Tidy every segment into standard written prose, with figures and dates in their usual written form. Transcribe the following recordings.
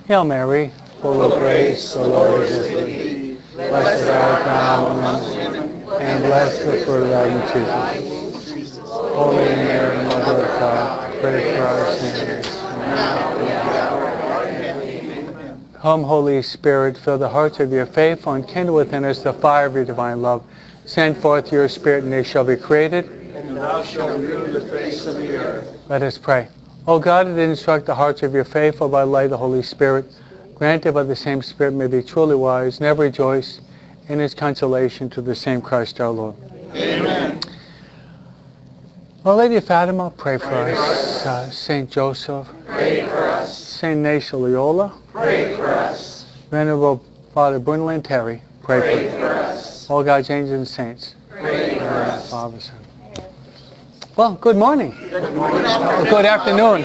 Hail Mary, full of grace, the Lord is with thee. Blessed art thou amongst women, and blessed the fruit of thy womb, Jesus. Holy Mary, Mother of God, pray for our sinners, now and at the hour of our death. Amen. Come, Holy Spirit, fill the hearts of your faithful and kindle within us the fire of your divine love. Send forth your Spirit, and they shall be created. And thou shalt renew the face of the earth. Let us pray. O God, that instruct the hearts of your faithful by the light of the Holy Spirit, grant that by the same Spirit may be truly wise, and ever rejoice in his consolation to the same Christ our Lord. Amen. Our Lady of Fatima, pray for us. Saint Joseph, Pray for us. Saint Ignatius Loyola, Pray for us. Venerable Father Bruno Lanteri, Pray for us. All God's angels and saints. Pray for us. Father, Son. Well, good morning. Good morning. Good afternoon.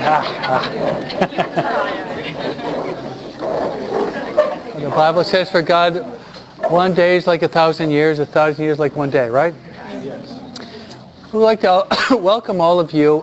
The Bible says for God, one day is like 1,000 years, 1,000 years like one day, right? Yes. We'd like to welcome all of you.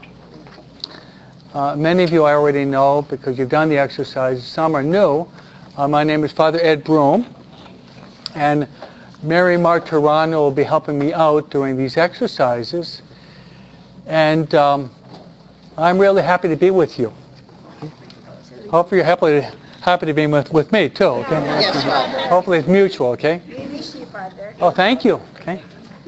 Many of you I already know because you've done the exercises. Some are new. My name is Father Ed Broom, and Mary Martirano will be helping me out during these exercises. And I'm really happy to be with you. Hopefully you're happy to be with me too, okay? Yes, Father. Hopefully it's mutual, okay? We miss you, Father. Oh, thank you. Okay.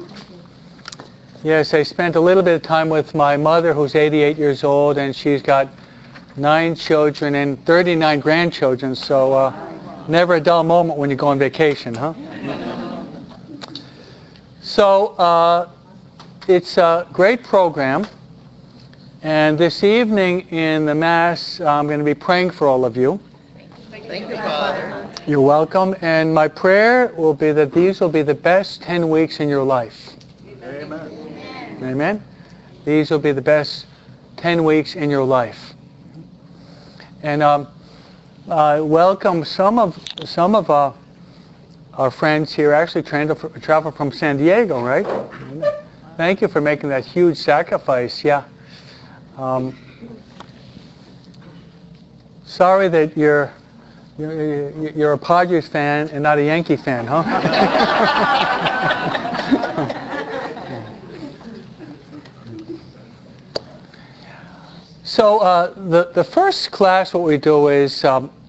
Yes, I spent a little bit of time with my mother, who's 88 years old, and she's got 9 children and 39 grandchildren, so never a dull moment when you go on vacation, huh? So it's a great program, and this evening in the Mass, I'm going to be praying for all of you. Thank you, Father. You're welcome, and my prayer will be that these will be the best 10 weeks in your life. Amen. Amen? These will be the best 10 weeks in your life. And I welcome some of our friends here actually travel from San Diego, right? Thank you for making that huge sacrifice. Yeah. Sorry that you're a Padres fan and not a Yankee fan, huh? So the first class, what we do is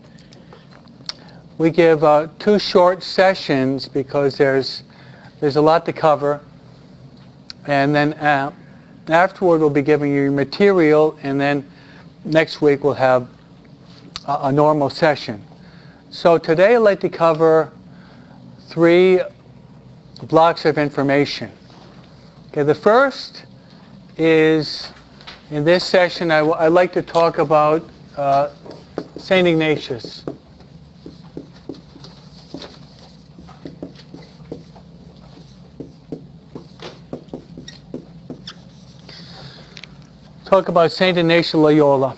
we give 2 short sessions because there's a lot to cover, and then afterward we'll be giving you material, and then next week we'll have a normal session. So today I'd like to cover 3 blocks of information. Okay, the first is, in this session, I'd like to talk about St. Ignatius. Talk about St. Ignatius Loyola.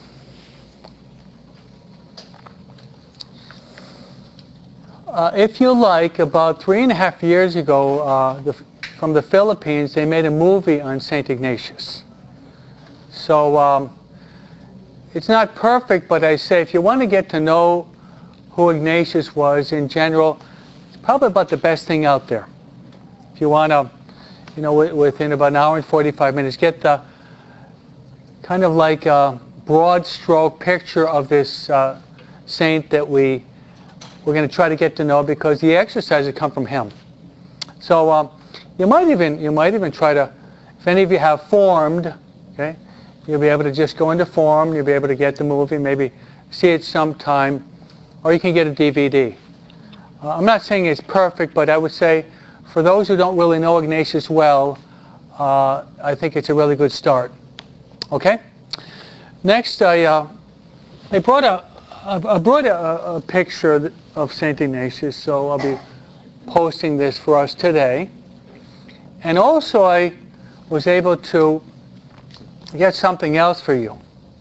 If you like, about 3.5 years ago, from the Philippines, they made a movie on St. Ignatius. So it's not perfect, but I say if you want to get to know who Ignatius was in general, it's probably about the best thing out there. If you want to, within about an hour and 45 minutes, get the kind of like a broad stroke picture of this saint that we're going to try to get to know, because the exercises come from him. So you might even try to, if any of you have Formed, okay, you'll be able to just go into Form, you'll be able to get the movie, maybe see it sometime, or you can get a DVD. I'm not saying it's perfect, but I would say for those who don't really know Ignatius well, I think it's a really good start. Okay? Next, I brought a picture of St. Ignatius, so I'll be posting this for us today. And also I was able to get something else for you.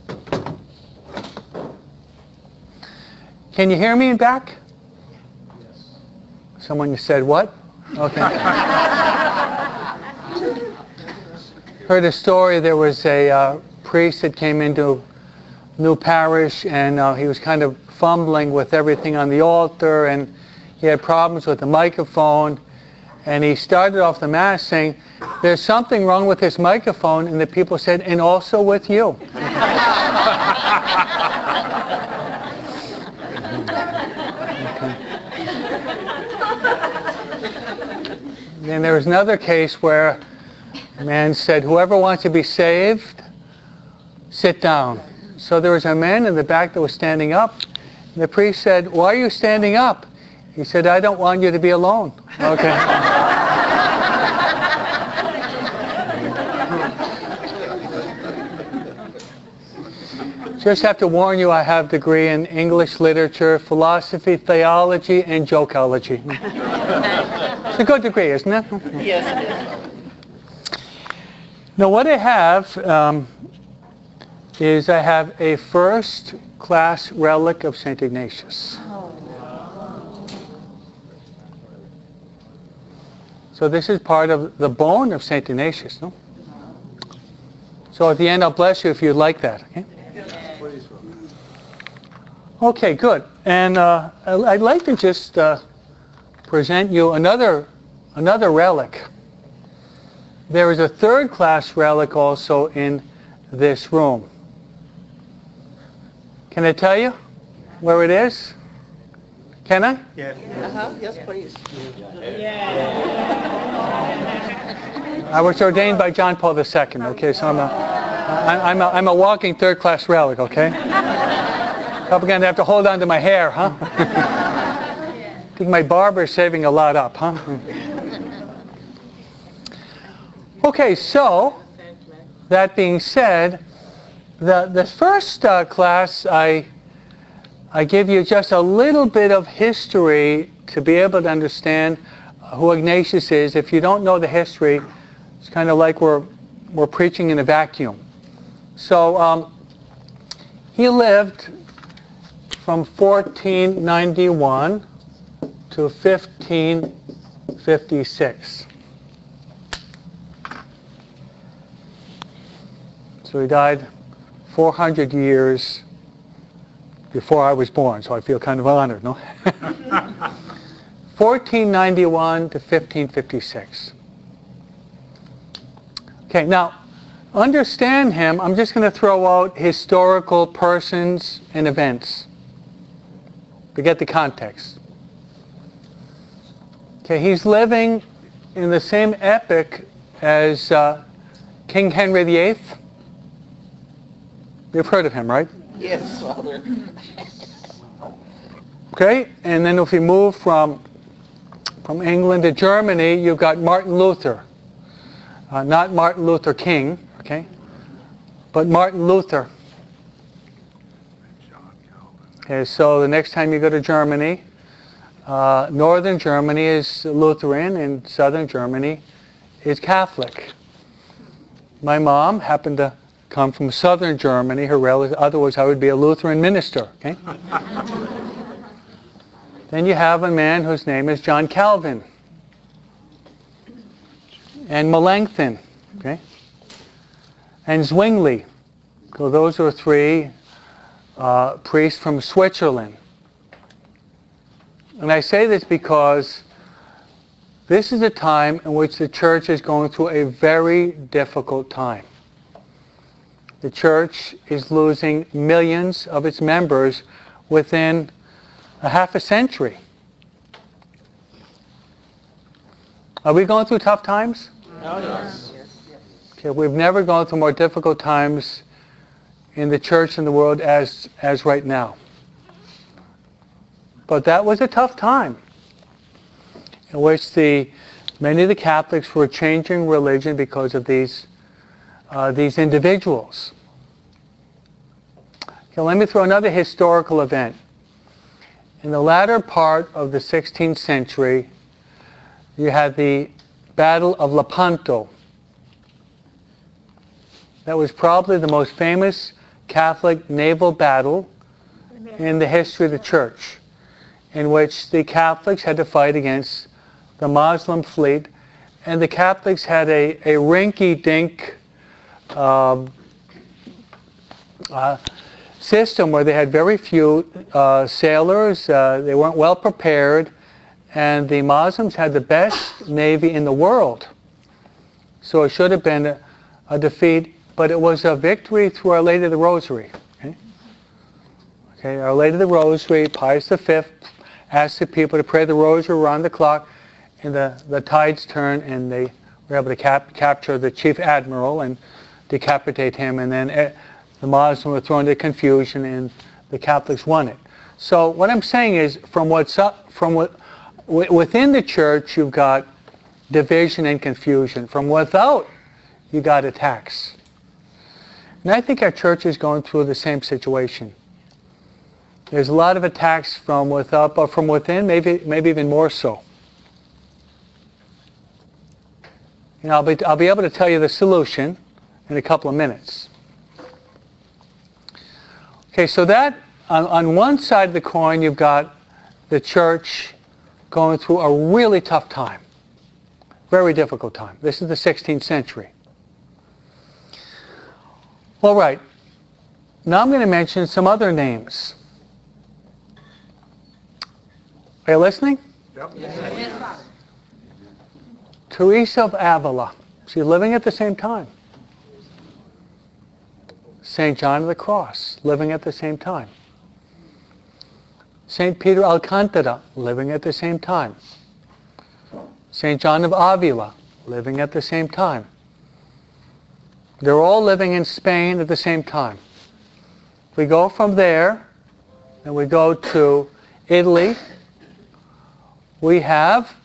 Can you hear me in back? Yes. Someone said what? Okay. Heard a story. There was a priest that came into new parish, and he was kind of fumbling with everything on the altar, and he had problems with the microphone. And he started off the Mass saying, "There's something wrong with this microphone," and the people said, "And also with you." Then there was another case where a man said, "Whoever wants to be saved, sit down." So there was a man in the back that was standing up. And the priest said, "Why are you standing up?" He said, "I don't want you to be alone." Okay. Just have to warn you, I have a degree in English literature, philosophy, theology, and jokeology. It's a good degree, isn't it? Yes, it is. Now what I have is I have a first-class relic of St. Ignatius. So this is part of the bone of St. Ignatius, no? So at the end, I'll bless you if you'd like that, okay? Okay, good. And I'd like to just present you another relic. There is a third-class relic also in this room. Can I tell you where it is? Can I? Yes. Yes, please. I was ordained by John Paul II. Okay, so I'm a walking third-class relic. Okay. Probably gonna have to hold on to my hair, huh? I think my barber is saving a lot up, huh? Okay, so that being said, the first class I give you just a little bit of history to be able to understand who Ignatius is. If you don't know the history, it's kind of like we're preaching in a vacuum. So he lived from 1491 to 1556. So he died 400 years before I was born, so I feel kind of honored, no? 1491 to 1556. Okay, now, understand him, I'm just going to throw out historical persons and events to get the context. Okay, he's living in the same epoch as King Henry VIII. You've heard of him, right? Yes, Father. Okay, and then if we move from England to Germany, you've got Martin Luther. Not Martin Luther King, okay, but Martin Luther. Okay, so the next time you go to Germany, northern Germany is Lutheran and southern Germany is Catholic. My mom happened to come from southern Germany, her relative, otherwise I would be a Lutheran minister, okay? Then you have a man whose name is John Calvin and Melanchthon, okay? And Zwingli. So those are three priests from Switzerland. And I say this because this is a time in which the church is going through a very difficult time. The church is losing millions of its members within a half a century. Are we going through tough times? Oh, yes. Okay, we've never gone through more difficult times in the church and the world as right now. But that was a tough time in which many of the Catholics were changing religion because of these individuals. Okay, let me throw another historical event. In the latter part of the 16th century, you had the Battle of Lepanto. That was probably the most famous Catholic naval battle in the history of the church, in which the Catholics had to fight against the Muslim fleet, and the Catholics had a system where they had very few sailors, they weren't well prepared, and the Muslims had the best navy in the world. So it should have been a defeat, but it was a victory through Our Lady of the Rosary. Okay, Our Lady of the Rosary, Pius V, asked the people to pray the Rosary around the clock, and the tides turned, and they were able to capture the chief admiral and decapitate him, and then the Muslims were thrown into confusion, and the Catholics won it. So what I'm saying is, within the church, you've got division and confusion. From without, you got attacks. And I think our church is going through the same situation. There's a lot of attacks from without, but from within, maybe even more so. And I'll be able to tell you the solution in a couple of minutes. Okay, so that on one side of the coin, you've got the church going through a really tough time, very difficult time. This is the 16th century. All right, now I'm going to mention some other names. Are you listening? Yep. Yes. Teresa of Avila, she's living at the same time. St. John of the Cross, living at the same time. St. Peter Alcantara, living at the same time. St. John of Avila, living at the same time. They're all living in Spain at the same time. We go from there, and we go to Italy. We have,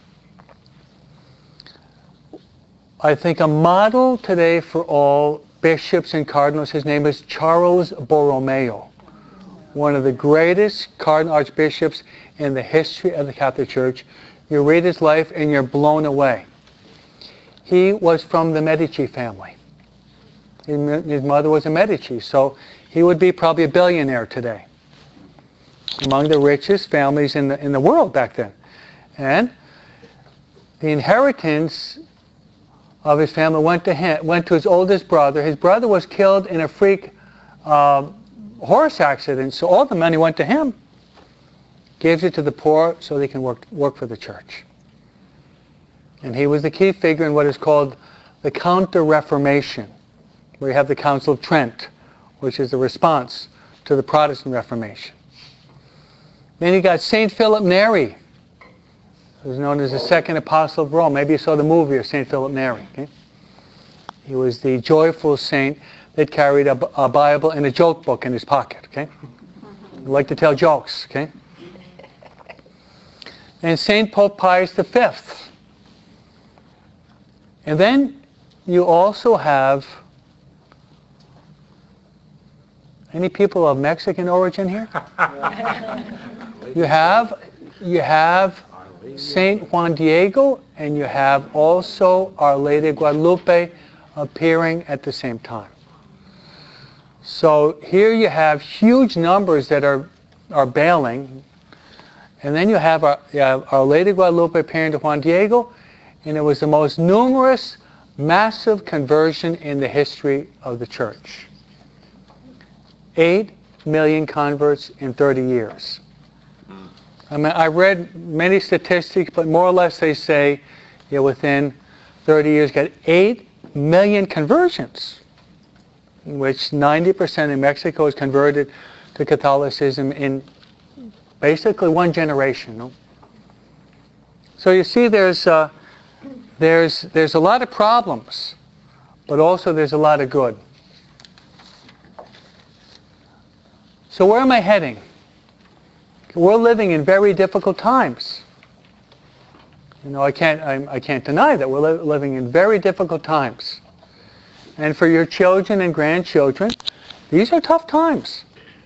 I think, a model today for all bishops and cardinals. His name is Charles Borromeo, one of the greatest cardinal archbishops in the history of the Catholic Church. You read his life and you're blown away. He was from the Medici family. His mother was a Medici, so he would be probably a billionaire today, among the richest families in the world back then. And the inheritance of his family went to his oldest brother. His brother was killed in a freak horse accident, so all the money went to him. Gives it to the poor so they can work for the church. And he was the key figure in what is called the Counter-Reformation, where you have the Council of Trent, which is the response to the Protestant Reformation. Then you got St. Philip Neri, who's known as the second apostle of Rome. Maybe you saw the movie of St. Philip Neri. Okay? He was the joyful saint that carried a Bible and a joke book in his pocket. Okay? He liked to tell jokes. Okay? And St. Pope Pius V. And then you also have, any people of Mexican origin here? You have St. Juan Diego, and you have also Our Lady of Guadalupe appearing at the same time. So here you have huge numbers that are bailing, and then you have Our Lady of Guadalupe appearing to Juan Diego, and it was the most numerous, massive conversion in the history of the church. 8 million converts in 30 years. I mean, I read many statistics, but more or less they say, within 30 years, got 8 million conversions, in which 90% in Mexico is converted to Catholicism in basically one generation. No? So you see, there's a lot of problems, but also there's a lot of good. So where am I heading? We're living in very difficult times. I can't deny that we're living in very difficult times. And for your children and grandchildren, these are tough times.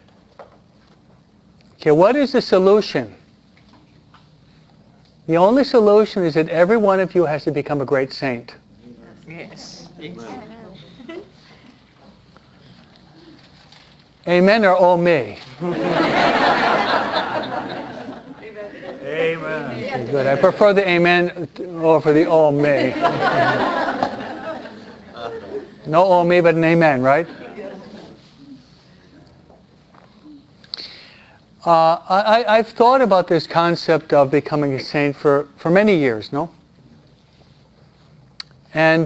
Okay, what is the solution? The only solution is that every one of you has to become a great saint. Yes. Amen or oh me? Amen. Okay, good. I prefer the amen over the oh me. No oh me, but an amen, right? I've thought about this concept of becoming a saint for many years, no? And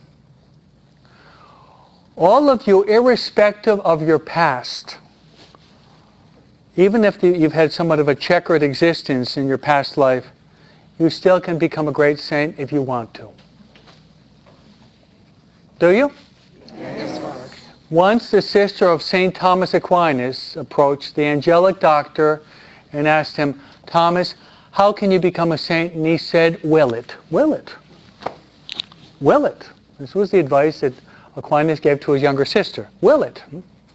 all of you, irrespective of your past, even if you've had somewhat of a checkered existence in your past life, you still can become a great saint if you want to. Do you? Yes. Once the sister of St. Thomas Aquinas approached the angelic doctor and asked him, Thomas, how can you become a saint? And he said, will it. Will it. Will it. This was the advice that Aquinas gave to his younger sister. Will it.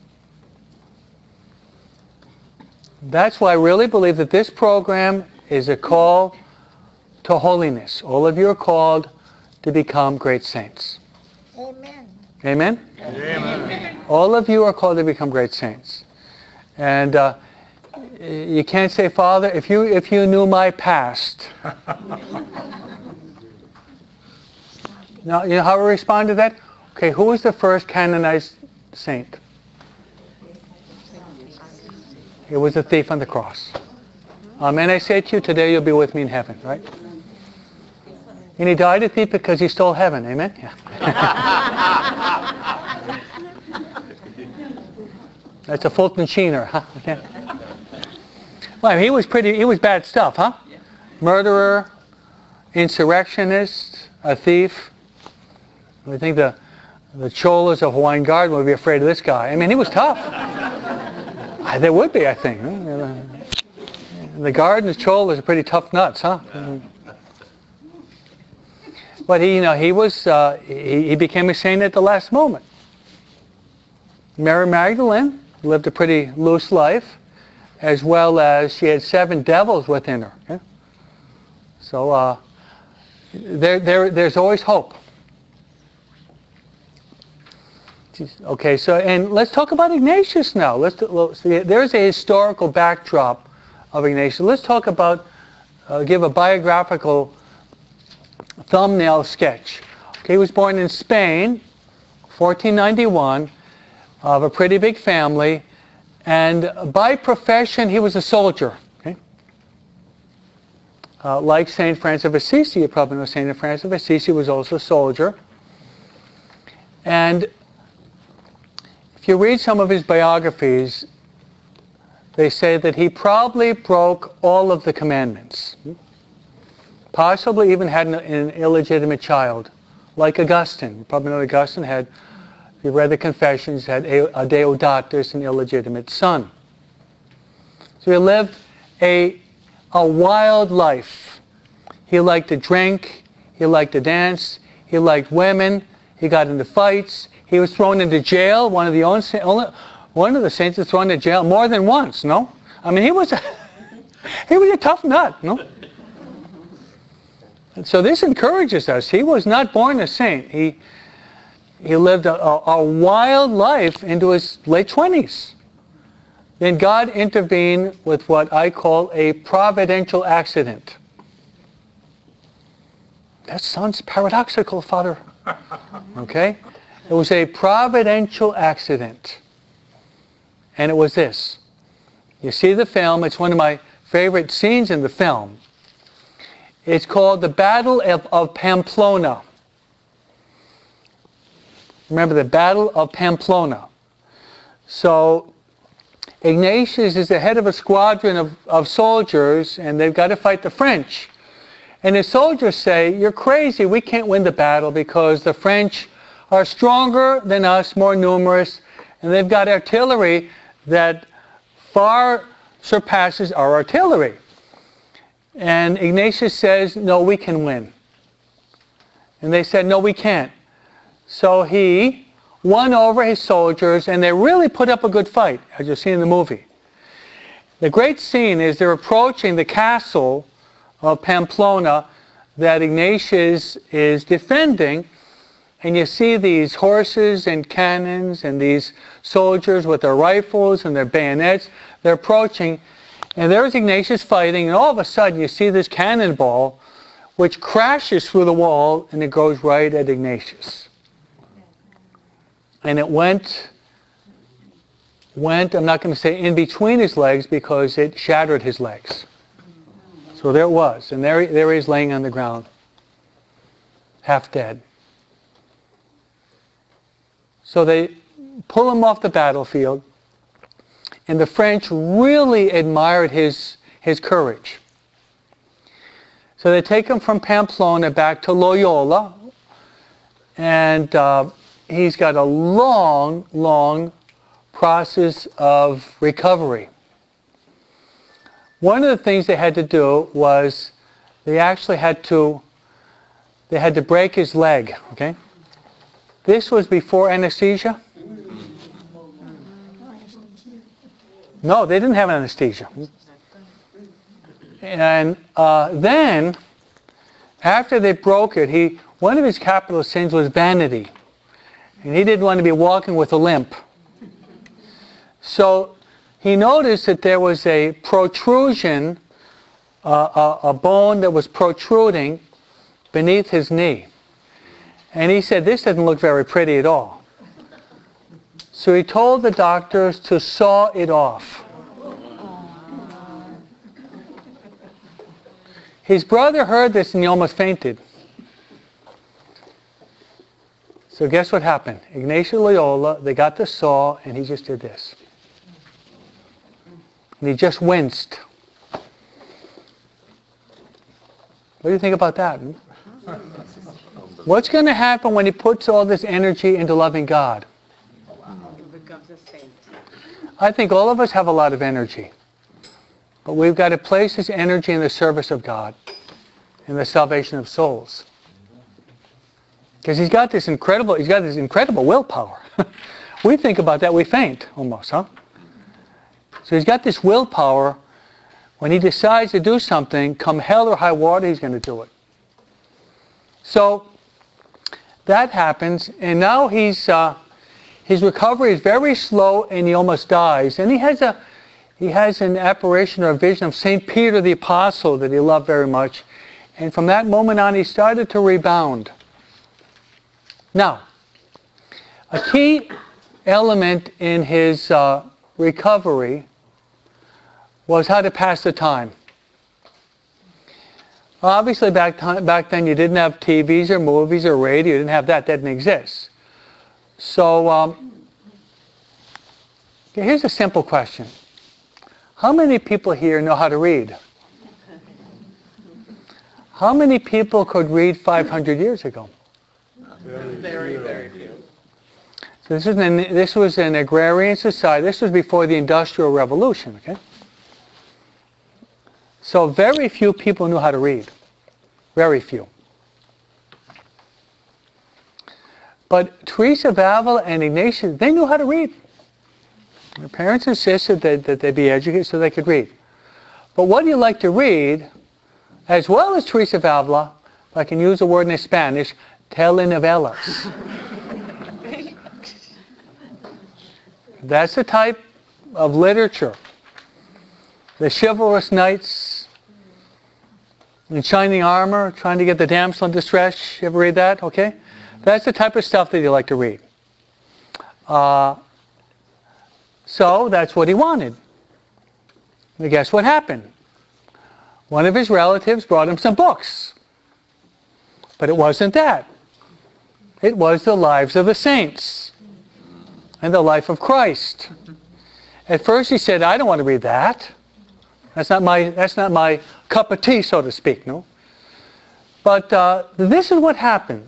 That's why I really believe that this program is a call to holiness. All of you are called to become great saints. Amen. Amen? Amen. All of you are called to become great saints. And you can't say, Father, if you knew my past. Now, you know how we respond to that? Okay, who was the first canonized saint? It was the thief on the cross. And I say to you, today you'll be with me in heaven, right? And he died a thief because he stole heaven, amen? Yeah. That's a Fulton Sheener, huh? Yeah. Well, he was bad stuff, huh? Murderer, insurrectionist, a thief. I think the cholas of Hawaiian Garden would be afraid of this guy. I mean, he was tough. They would be, I think. The Garden's cholas are pretty tough nuts, huh? But he became a saint at the last moment. Mary Magdalene lived a pretty loose life, as well as she had 7 devils within her. Yeah? So there's always hope. Okay, and let's talk about Ignatius now. There's a historical backdrop of Ignatius. Let's talk about, give a biographical thumbnail sketch. Okay, he was born in Spain, 1491, of a pretty big family, and by profession he was a soldier. Okay? Like St. Francis of Assisi, you probably know St. Francis of Assisi was also a soldier. And if you read some of his biographies, they say that he probably broke all of the commandments. Possibly even had an illegitimate child, like Augustine. You probably know Augustine had, if you read the Confessions, had a Deodatus, an illegitimate son. So he lived a wild life. He liked to drink, he liked to dance, he liked women, he got into fights, he was thrown into jail. One of the saints was thrown into jail more than once, no? I mean, he was a tough nut, no? And so this encourages us. He was not born a saint. He lived a wild life into his late 20s. Then God intervened with what I call a providential accident. That sounds paradoxical, Father. Okay? It was a providential accident. And it was this. You see the film. It's one of my favorite scenes in the film. It's called the Battle of Pamplona. Remember, the Battle of Pamplona. So Ignatius is the head of a squadron of soldiers, and they've got to fight the French. And the soldiers say, you're crazy, we can't win the battle because the French are stronger than us, more numerous, and they've got artillery that far surpasses our artillery. And Ignatius says, no, we can win. And they said, no, we can't. So he won over his soldiers, and they really put up a good fight, as you see in the movie. The great scene is they're approaching the castle of Pamplona that Ignatius is defending, and you see these horses and cannons and these soldiers with their rifles and their bayonets. They're approaching, and there's Ignatius fighting, and all of a sudden you see this cannonball which crashes through the wall, and it goes right at Ignatius. And it went went, I'm not going to say in between his legs because it shattered his legs. So there it was. And there he is laying on the ground, half dead. So they pull him off the battlefield, and the French really admired his courage. So they take him from Pamplona back to Loyola, and he's got a long, long process of recovery. One of the things they had to do was they actually had to break his leg, okay? This was before anesthesia? No, they didn't have anesthesia. And then, after they broke it, one of his capital sins was vanity. And he didn't want to be walking with a limp. So he noticed that there was a protrusion, a bone that was protruding beneath his knee. And he said, this doesn't look very pretty at all. So he told the doctors to saw it off. His brother heard this and he almost fainted. So guess what happened? Ignacio Loyola, they got the saw and he just did this. And he just winced. What do you think about that? What's going to happen when he puts all this energy into loving God? He becomes a saint. I think all of us have a lot of energy. But we've got to place this energy in the service of God, in the salvation of souls. Because he's got this incredible willpower. We think about that, we faint almost, huh? So he's got this willpower. When he decides to do something, come hell or high water, he's going to do it. So that happens, and now his recovery is very slow, and he almost dies. And he has an apparition or a vision of St. Peter the Apostle that he loved very much. And from that moment on, he started to rebound. Now, a key element in his recovery was how to pass the time. Obviously, back then you didn't have TVs or movies or radio. You didn't have that. That didn't exist. So here's a simple question. How many people here know how to read? How many people could read 500 years ago? Very, very few. So this was an agrarian society. This was before the Industrial Revolution, okay? So very few people knew how to read. Very few. But Teresa of Avila and Ignatius, they knew how to read. Their parents insisted that they be educated so they could read. But what do you like to read, as well as Teresa of Avila, if I can use a word in Spanish, telenovelas. That's the type of literature. The chivalrous knights in shining armor, trying to get the damsel in distress. You ever read that? Okay? That's the type of stuff that you like to read. So that's what he wanted. And guess what happened? One of his relatives brought him some books. But it wasn't that. It was the lives of the saints and the life of Christ. At first he said, I don't want to read that. That's not my cup of tea, so to speak, no? But this is what happened.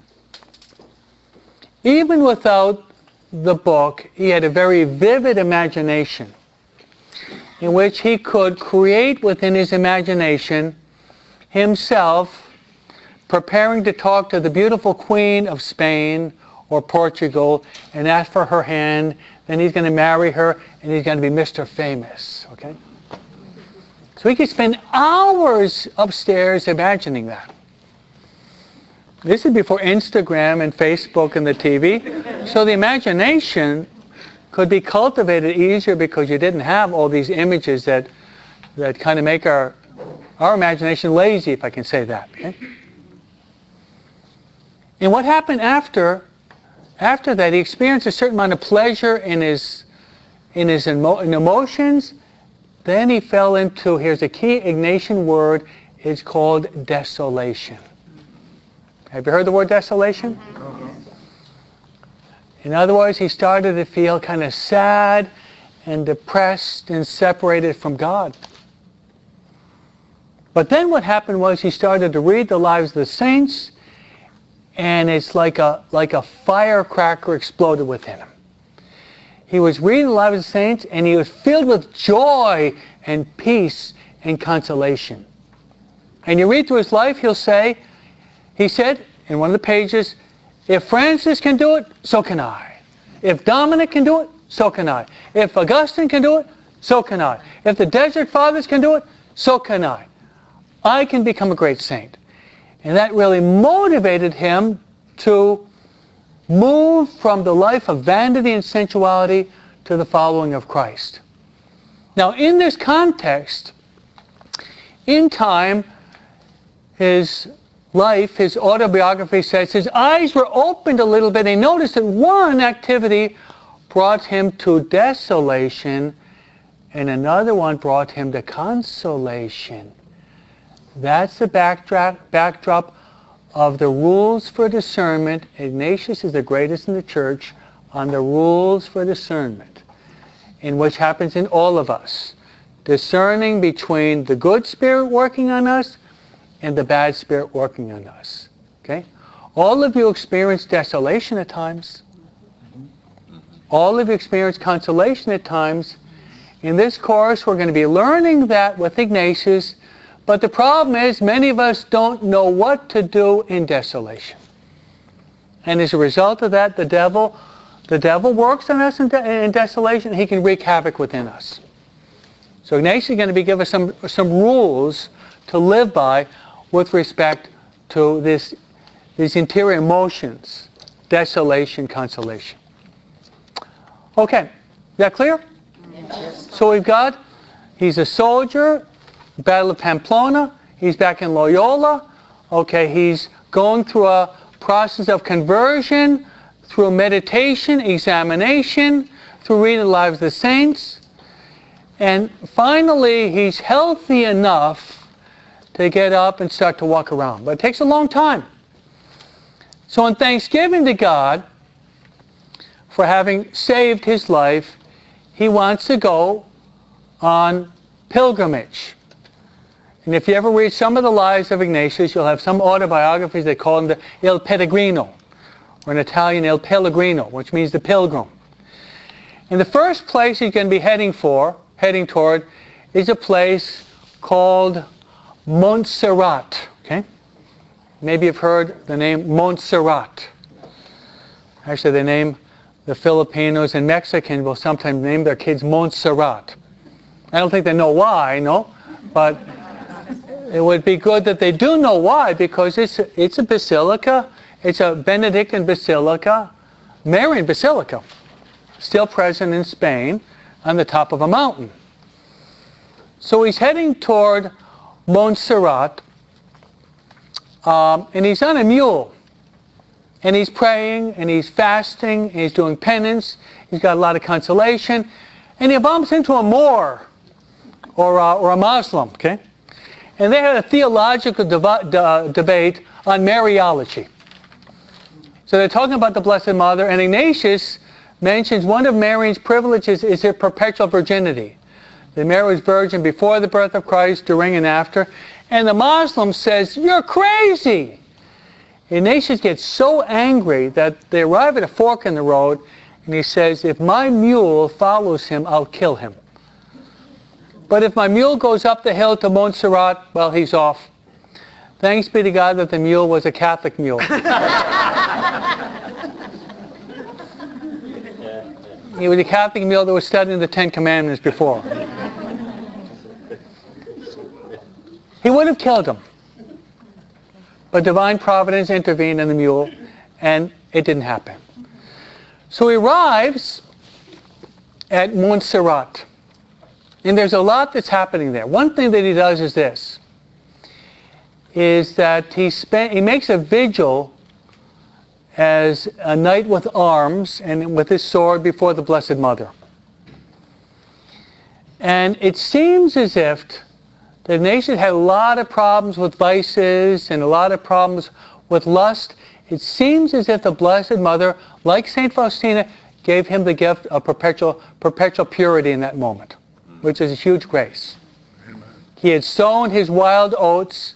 Even without the book, he had a very vivid imagination in which he could create within his imagination himself preparing to talk to the beautiful Queen of Spain or Portugal and ask for her hand. Then he's going to marry her and he's going to be Mr. Famous. Okay? So he could spend hours upstairs imagining that. This is before Instagram and Facebook and the TV. So the imagination could be cultivated easier because you didn't have all these images that kind of make our imagination lazy, if I can say that. Okay? And what happened after that, he experienced a certain amount of pleasure in his in his emotions. Then he fell into, here's a key Ignatian word, it's called desolation. Have you heard the word desolation? In other words, he started to feel kind of sad and depressed and separated from God. But then what happened was he started to read the lives of the saints, and it's like a firecracker exploded within him. He was reading the lives of the saints, and he was filled with joy and peace and consolation. And you read through his life, he said in one of the pages, if Francis can do it, so can I. If Dominic can do it, so can I. If Augustine can do it, so can I. If the Desert Fathers can do it, so can I. I can become a great saint. And that really motivated him to move from the life of vanity and sensuality to the following of Christ. Now, in this context, in time, his life, his autobiography says, his eyes were opened a little bit. He noticed that one activity brought him to desolation, and another one brought him to consolation. That's the backdrop of the rules for discernment. Ignatius is the greatest in the church on the rules for discernment, in which happens in all of us. Discerning between the good spirit working on us and the bad spirit working on us. Okay? All of you experience desolation at times. All of you experience consolation at times. In this course, we're going to be learning that with Ignatius, but the problem is many of us don't know what to do in desolation. And as a result of that, the devil works on us in desolation. He can wreak havoc within us. So Ignatius is going to be giving us some rules to live by with respect to these interior emotions, desolation, consolation. Okay, is that clear? Yes. So he's a soldier, Battle of Pamplona, he's back in Loyola. Okay, he's going through a process of conversion, through meditation, examination, through reading the lives of the saints. And finally, he's healthy enough to get up and start to walk around. But it takes a long time. So in thanksgiving to God for having saved his life, he wants to go on pilgrimage. And if you ever read some of the lives of Ignatius, you'll have some autobiographies, they call him the Il Pellegrino, or in Italian, Il Pellegrino, which means the pilgrim. And the first place he's going to be heading toward, is a place called Montserrat. Okay? Maybe you've heard the name Montserrat. Actually, the Filipinos and Mexicans will sometimes name their kids Montserrat. I don't think they know why, no? But it would be good that they do know why, because it's a basilica. It's a Benedictine basilica, Marian basilica, still present in Spain on the top of a mountain. So he's heading toward Montserrat, and he's on a mule. And he's praying, and he's fasting, and he's doing penance. He's got a lot of consolation. And he bumps into a Moor, or a Muslim, okay? And they had a theological debate on Mariology. So they're talking about the Blessed Mother, and Ignatius mentions one of Mary's privileges is her perpetual virginity. That Mary was virgin before the birth of Christ, during and after. And the Muslim says, "You're crazy!" Ignatius gets so angry that they arrive at a fork in the road, and he says, "If my mule follows him, I'll kill him. But if my mule goes up the hill to Montserrat, well, he's off." Thanks be to God that the mule was a Catholic mule. He was a Catholic mule that was studying the Ten Commandments before. He would have killed him. But divine providence intervened in the mule, and it didn't happen. So he arrives at Montserrat. And there's a lot that's happening there. One thing that he does is this, is that he makes a vigil as a knight with arms and with his sword before the Blessed Mother. And it seems as if the nation had a lot of problems with vices and a lot of problems with lust. It seems as if the Blessed Mother, like St. Faustina, gave him the gift of perpetual purity in that moment, which is a huge grace. Amen. He had sown his wild oats,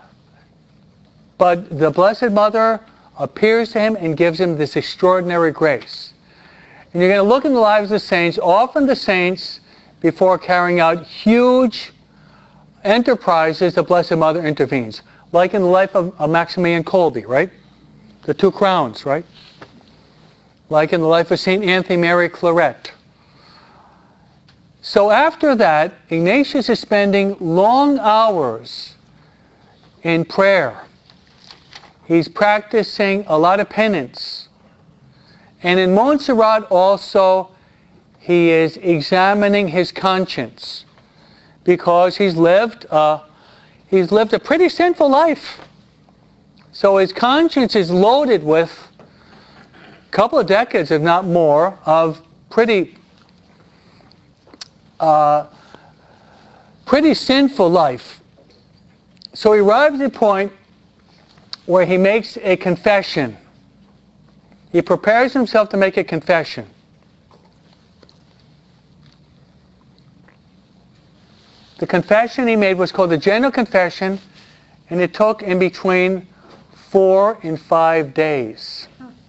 but the Blessed Mother appears to him and gives him this extraordinary grace. And you're going to look in the lives of the saints. Often the saints, before carrying out huge enterprises, the Blessed Mother intervenes. Like in the life of Maximilian Kolbe, right? The two crowns, right? Like in the life of St. Anthony Mary Claret. So after that, Ignatius is spending long hours in prayer. He's practicing a lot of penance. And in Montserrat also, he is examining his conscience, because he's lived a pretty sinful life. So his conscience is loaded with a couple of decades, if not more, of pretty sinful life. So he arrives at a point where he makes a confession. He prepares himself to make a confession. The confession he made was called the General Confession, and it took in between 4 and 5 days.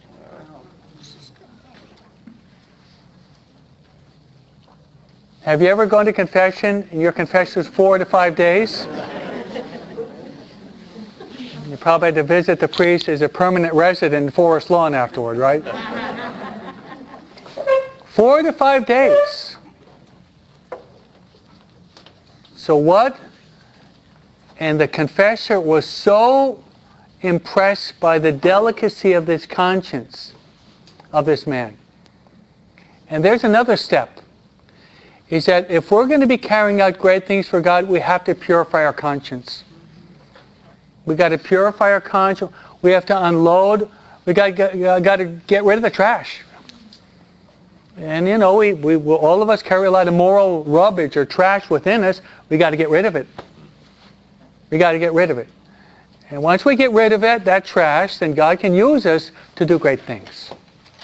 Have you ever gone to confession and your confession was 4 to 5 days? You probably had to visit the priest as a permanent resident in Forest Lawn afterward, right? 4 to 5 days. So what? And the confessor was so impressed by the delicacy of this conscience of this man. And there's another step, is that if we're going to be carrying out great things for God, we have to purify our conscience. We got to purify our conscience. We have to unload. We got to get rid of the trash. And you know, we all of us carry a lot of moral rubbish or trash within us. We got to get rid of it. We got to get rid of it. And once we get rid of it, that trash, then God can use us to do great things.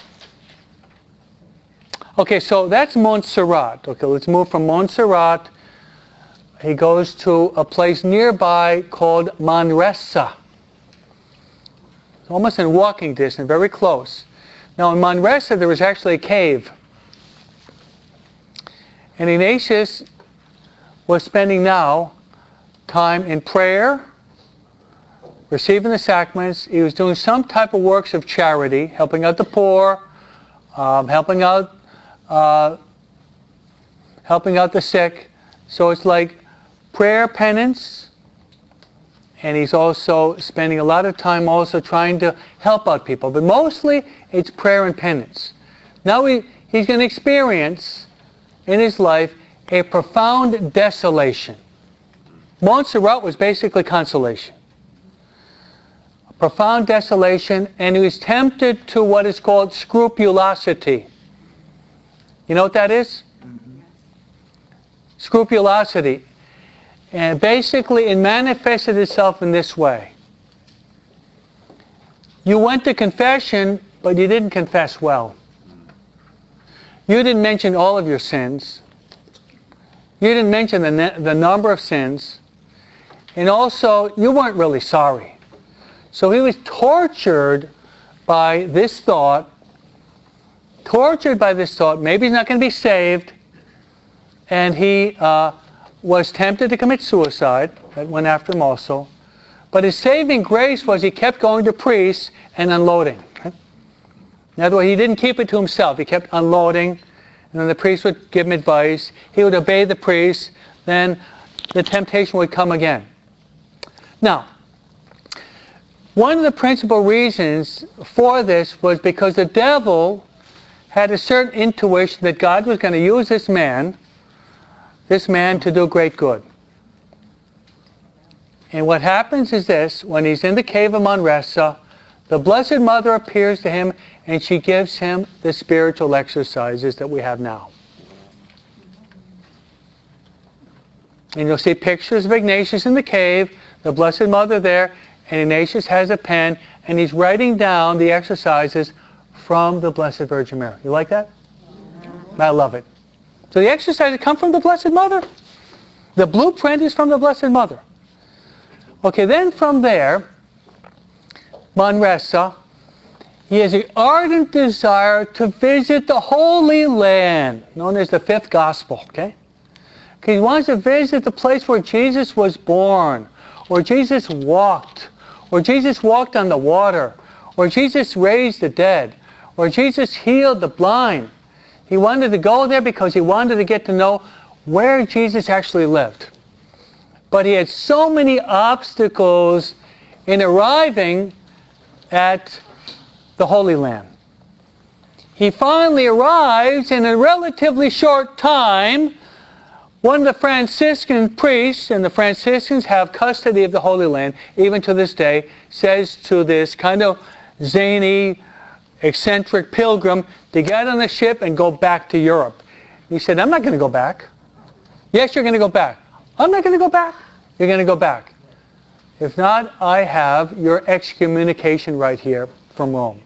Okay, so that's Montserrat. Okay, let's move from Montserrat. He goes to a place nearby called Manresa. It's almost in walking distance, very close. Now in Manresa there was actually a cave. And Ignatius was spending now time in prayer, receiving the sacraments. He was doing some type of works of charity, helping out the poor, helping out the sick. So it's like prayer, penance, and he's also spending a lot of time also trying to help out people. But mostly it's prayer and penance. Now he's going to experience in his life a profound desolation. Montserrat was basically consolation. A profound desolation, and he was tempted to what is called scrupulosity. You know what that is? Mm-hmm. Scrupulosity. And basically it manifested itself in this way. You went to confession, but you didn't confess well. You didn't mention all of your sins. You didn't mention the number of sins. And also, you weren't really sorry. So he was tortured by this thought. Maybe he's not going to be saved. And he was tempted to commit suicide. That went after him also. But his saving grace was he kept going to priests and unloading. In other words, he didn't keep it to himself. He kept unloading, and then the priest would give him advice. He would obey the priest. Then the temptation would come again. Now, one of the principal reasons for this was because the devil had a certain intuition that God was going to use this man to do great good. And what happens is this: when he's in the cave of Manresa, the Blessed Mother appears to him and she gives him the spiritual exercises that we have now. And you'll see pictures of Ignatius in the cave, the Blessed Mother there, and Ignatius has a pen, and he's writing down the exercises from the Blessed Virgin Mary. You like that? I love it. So the exercises come from the Blessed Mother. The blueprint is from the Blessed Mother. Okay, then from there, Manresa, he has an ardent desire to visit the Holy Land, known as the Fifth Gospel, okay? He wants to visit the place where Jesus was born, where Jesus walked, where Jesus walked on the water, where Jesus raised the dead, where Jesus healed the blind. He wanted to go there because he wanted to get to know where Jesus actually lived. But he had so many obstacles in arriving at the Holy Land. He finally arrives in a relatively short time. One of the Franciscan priests, and the Franciscans have custody of the Holy Land, even to this day, says to this kind of zany, eccentric pilgrim to get on the ship and go back to Europe. He said, I'm not going to go back. Yes, you're going to go back. I'm not going to go back. You're going to go back. If not, I have your excommunication right here from Rome.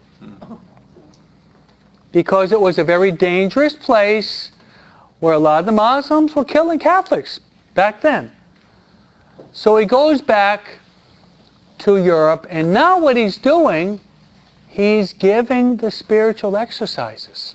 Because it was a very dangerous place where a lot of the Muslims were killing Catholics back then. So he goes back to Europe, and now what he's doing, he's giving the spiritual exercises.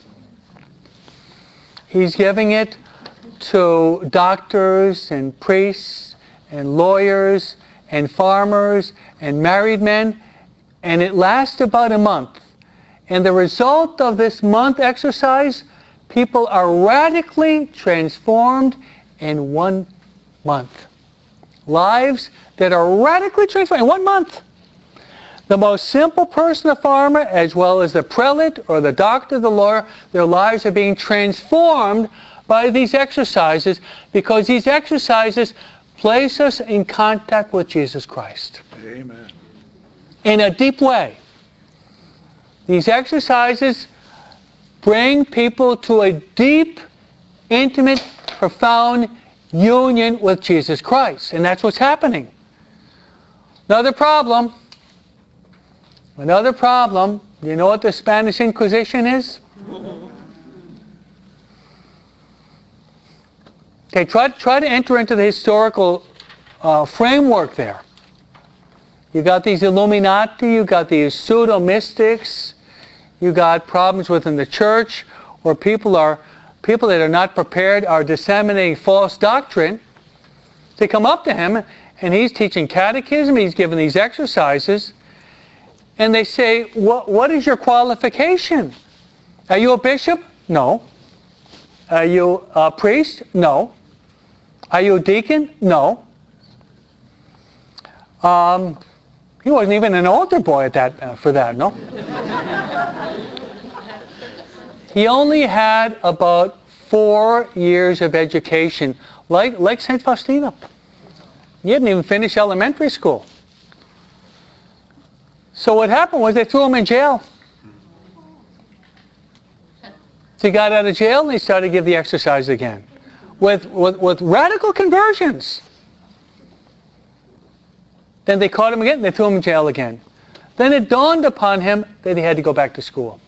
He's giving it to doctors and priests and lawyers and farmers and married men, and it lasts about a month. And the result of this month exercise, people are radically transformed in 1 month. Lives that are radically transformed in 1 month. The most simple person, the farmer, as well as the prelate or the doctor, the lawyer, their lives are being transformed by these exercises, because these exercises place us in contact with Jesus Christ. Amen. In a deep way. These exercises bring people to a deep, intimate, profound union with Jesus Christ. And that's what's happening. Another problem. You know what the Spanish Inquisition is? Okay, try to enter into the historical framework there. You got these Illuminati, you got these pseudo-mystics, you got problems within the church where people that are not prepared are disseminating false doctrine. They come up to him and he's teaching catechism, he's giving these exercises, and they say, what is your qualification? Are you a bishop? No. Are you a priest? No. Are you a deacon? No. He wasn't even an altar boy at that for that, no? He only had about 4 years of education, like St. Faustina. He hadn't even finished elementary school. So what happened was they threw him in jail. So he got out of jail and he started to give the exercise again. With radical conversions. Then they caught him again and they threw him in jail again. Then it dawned upon him that he had to go back to school.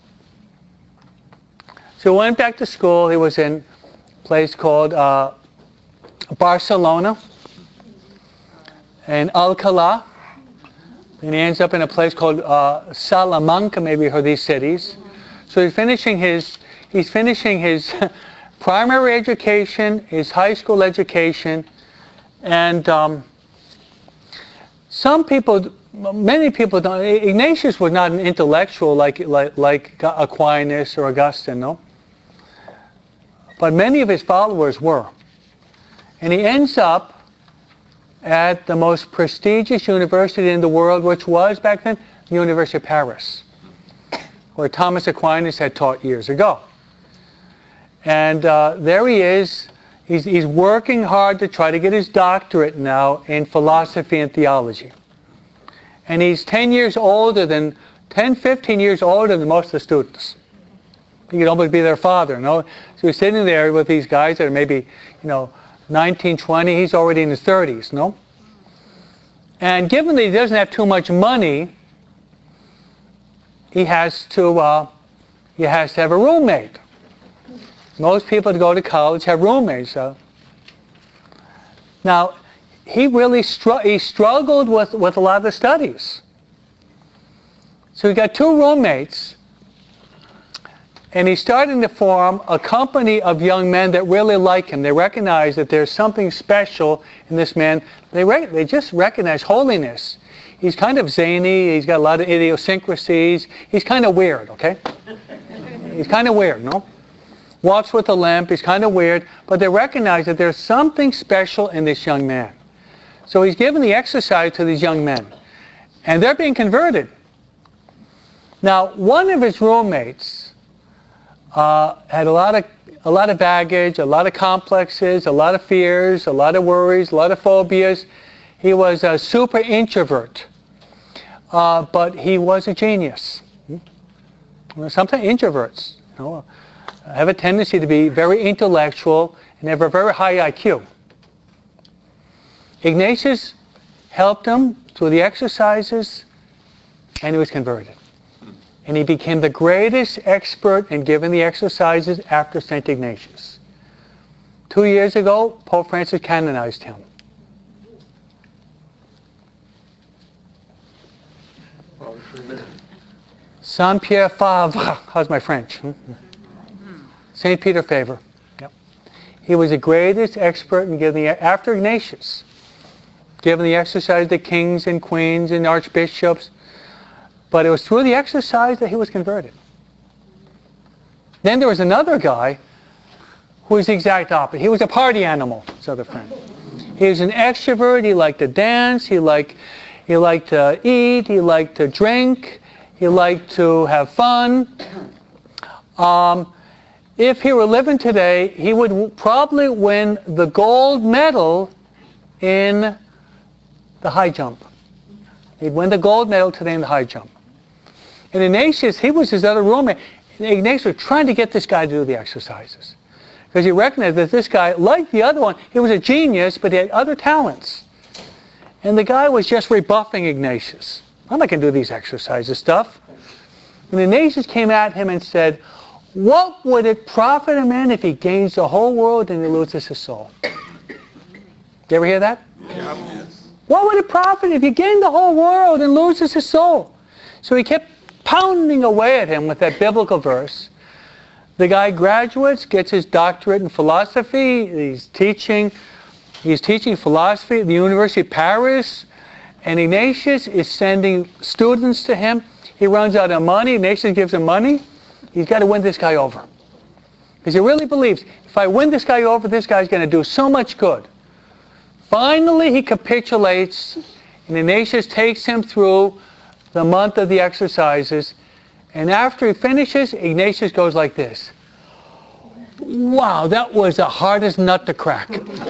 So he went back to school. He was in a place called Barcelona and Alcalá. And he ends up in a place called Salamanca. Maybe you heard these cities. So he's finishing his primary education, his high school education, and many people don't. Ignatius was not an intellectual like Aquinas or Augustine, no. But many of his followers were, and he ends up at the most prestigious university in the world, which was back then the University of Paris, where Thomas Aquinas had taught years ago. And there he is. He's working hard to try to get his doctorate now in philosophy and theology. And he's 15 years older than most of the students. He could almost be their father, no? So he's sitting there with these guys that are maybe, 19, 20, he's already in his 30s, no? And given that he doesn't have too much money, he has to have a roommate. Most people that go to college have roommates. Now, he really struggled with a lot of the studies. So he got two roommates, and he's starting to form a company of young men that really like him. They recognize that there's something special in this man. They just recognize holiness. He's kind of zany. He's got a lot of idiosyncrasies. He's kind of weird, okay? He's kind of weird, no? Walks with a limp. He's kind of weird. But they recognize that there's something special in this young man. So he's giving the exercise to these young men. And they're being converted. Now, one of his roommates had a lot of baggage, a lot of complexes, a lot of fears, a lot of worries, a lot of phobias. He was a super introvert, but he was a genius. Sometimes introverts, have a tendency to be very intellectual and have a very high IQ. Ignatius helped him through the exercises, and he was converted. And he became the greatest expert in giving the exercises after St. Ignatius. 2 years ago, Pope Francis canonized him. Saint-Pierre Favre. How's my French? St. Peter Favre. Yep. He was the greatest expert in giving after Ignatius, giving the exercise to kings and queens and archbishops. But it was through the exercise that he was converted. Then there was another guy who was the exact opposite. He was a party animal, his other friend. He was an extrovert. He liked to dance. He liked to eat. He liked to drink. He liked to have fun. If he were living today, he would probably win the gold medal in the high jump. He'd win the gold medal today in the high jump. And Ignatius, he was his other roommate. Ignatius was trying to get this guy to do the exercises. Because he recognized that this guy, like the other one, he was a genius, but he had other talents. And the guy was just rebuffing Ignatius. I'm not going to do these exercises stuff. And Ignatius came at him and said, what would it profit a man if he gains the whole world and he loses his soul? Did you ever hear that? Yeah. What would it profit if he gained the whole world and loses his soul? So he kept pounding away at him with that biblical verse. The guy graduates, gets his doctorate in philosophy. He's teaching philosophy at the University of Paris. And Ignatius is sending students to him. He runs out of money. Ignatius gives him money. He's got to win this guy over. Because he really believes, if I win this guy over, this guy's going to do so much good. Finally, he capitulates, and Ignatius takes him through the month of the exercises. And after he finishes, Ignatius goes like this. Wow, that was the hardest nut to crack.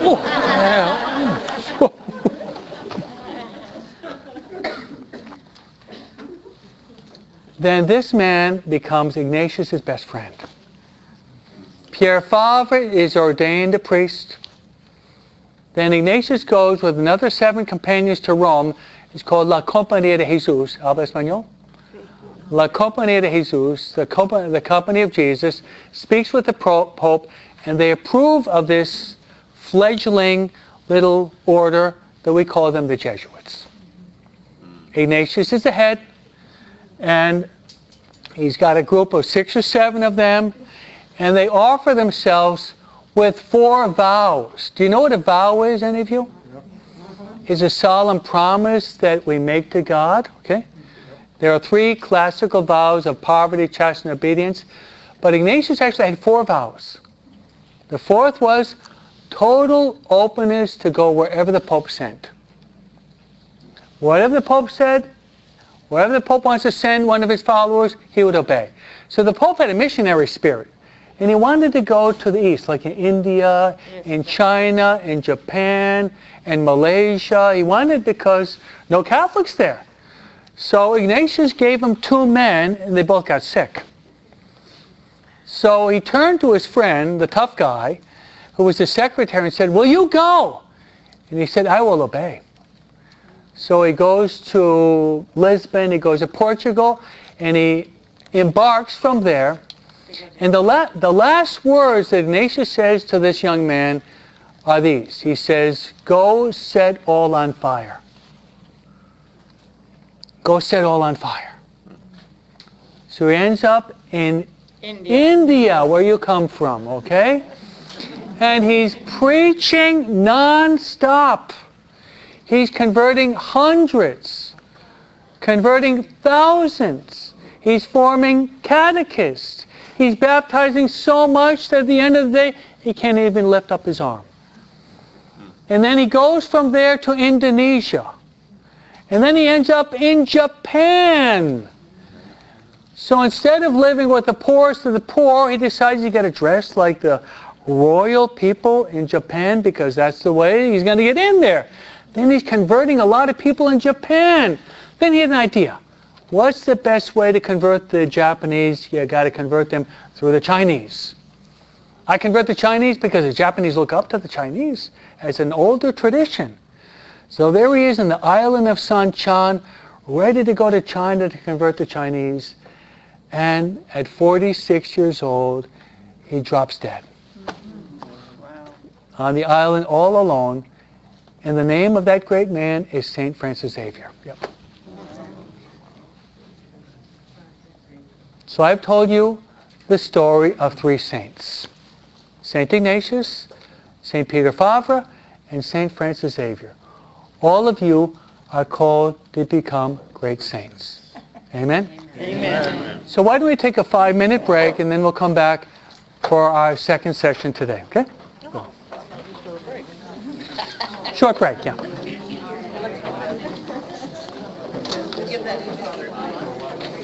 Then this man becomes Ignatius' best friend. Pierre Favre is ordained a priest. Then Ignatius goes with another 7 companions to Rome. It's called La Compañía de Jesús. ¿Habla español? La Compañía de Jesús, the company of Jesus, speaks with the Pope, and they approve of this fledgling little order that we call them the Jesuits. Ignatius is the head, and he's got a group of 6 or 7 of them, and they offer themselves with 4 vows. Do you know what a vow is, any of you? It's a solemn promise that we make to God. Okay? There are 3 classical vows of poverty, chastity, and obedience, but Ignatius actually had 4 vows. The 4th was total openness to go wherever the Pope sent. Whatever the Pope said, wherever the Pope wants to send one of his followers, he would obey. So the Pope had a missionary spirit. And he wanted to go to the east, like in India, in China, in Japan, and Malaysia. He wanted because no Catholics there. So Ignatius gave him 2 men, and they both got sick. So he turned to his friend, the tough guy, who was the secretary, and said, will you go? And he said, I will obey. So he goes to Lisbon, he goes to Portugal, and he embarks from there. And the last words that Ignatius says to this young man are these. He says, go set all on fire. Go set all on fire. So he ends up in India, where you come from, okay? And he's preaching non-stop. He's converting hundreds, converting thousands. He's forming catechists. He's baptizing so much that at the end of the day, he can't even lift up his arm. And then he goes from there to Indonesia. And then he ends up in Japan. So instead of living with the poorest of the poor, he decides he's got to dress like the royal people in Japan because that's the way he's going to get in there. Then he's converting a lot of people in Japan. Then he had an idea. What's the best way to convert the Japanese? You got to convert them through the Chinese. I convert the Chinese because the Japanese look up to the Chinese as an older tradition. So there he is in the island of Sanchan, ready to go to China to convert the Chinese. And at 46 years old, he drops dead. Wow. On the island all alone. And the name of that great man is St. Francis Xavier. Yep. So I've told you the story of three saints. St. Ignatius, St. Peter Favre, and St. Francis Xavier. All of you are called to become great saints. Amen? Amen. So why don't we take a 5-minute break and then we'll come back for our second section today, okay? Go. Short break, yeah. Give that to Father.